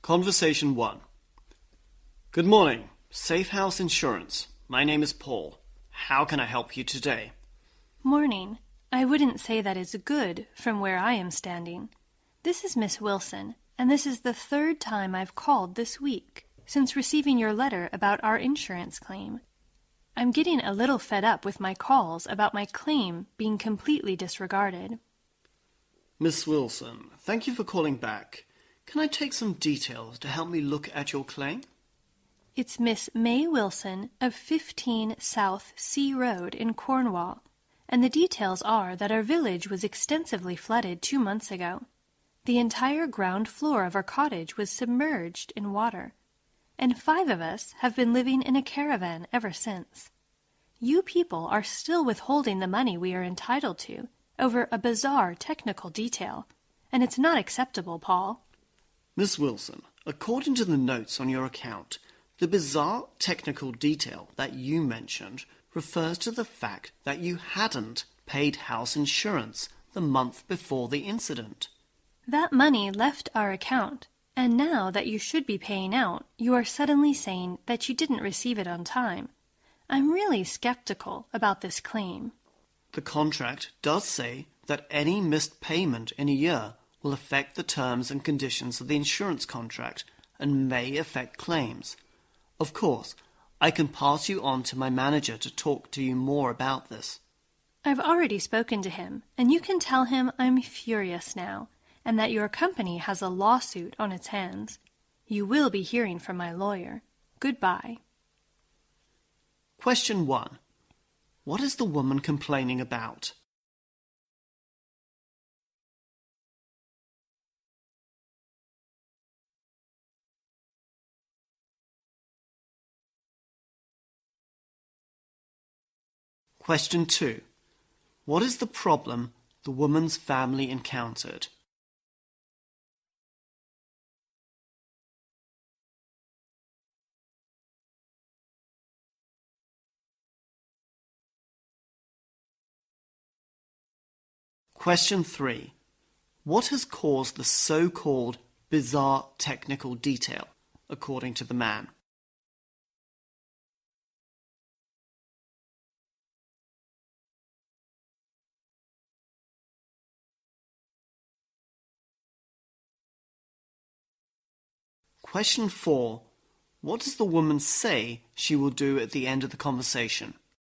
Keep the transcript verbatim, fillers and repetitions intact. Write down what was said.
Conversation one. Good morning, Safe House Insurance. My name is Paul. How can I help you today? Morning. I wouldn't say that is good from where I am standing. This is Miss Wilson, and this is the third time I've called this week since receiving your letter about our insurance claim. I'm getting a little fed up with my calls about my claim being completely disregarded. Miss Wilson, thank you for calling back. Can I take some details to help me look at your claim? It's Miss May Wilson of fifteen South Sea Road in Cornwall, and the details are that our village was extensively flooded two months ago. The entire ground floor of our cottage was submerged in water, and five of us have been living in a caravan ever since. You people are still withholding the money we are entitled to over a bizarre technical detail, and it's not acceptable, Paul. Miss Wilson, according to the notes on your account, the bizarre technical detail that you mentioned refers to the fact that you hadn't paid house insurance the month before the incident. That money left our account, and now that you should be paying out, you are suddenly saying that you didn't receive it on time. I'm really skeptical about this claim. The contract does say that any missed payment in a year will affect the terms and conditions of the insurance contract and may affect claims. Of course, I can pass you on to my manager to talk to you more about this. I've already spoken to him, and you can tell him I'm furious now, and that your company has a lawsuit on its hands. You will be hearing from my lawyer. Goodbye. Question one. What is the woman complaining about? Question two. What is the problem the woman's family encountered? Question three. What has caused the so-called bizarre technical detail, according to the man? Question four. What does the woman say she will do at the end of the conversation?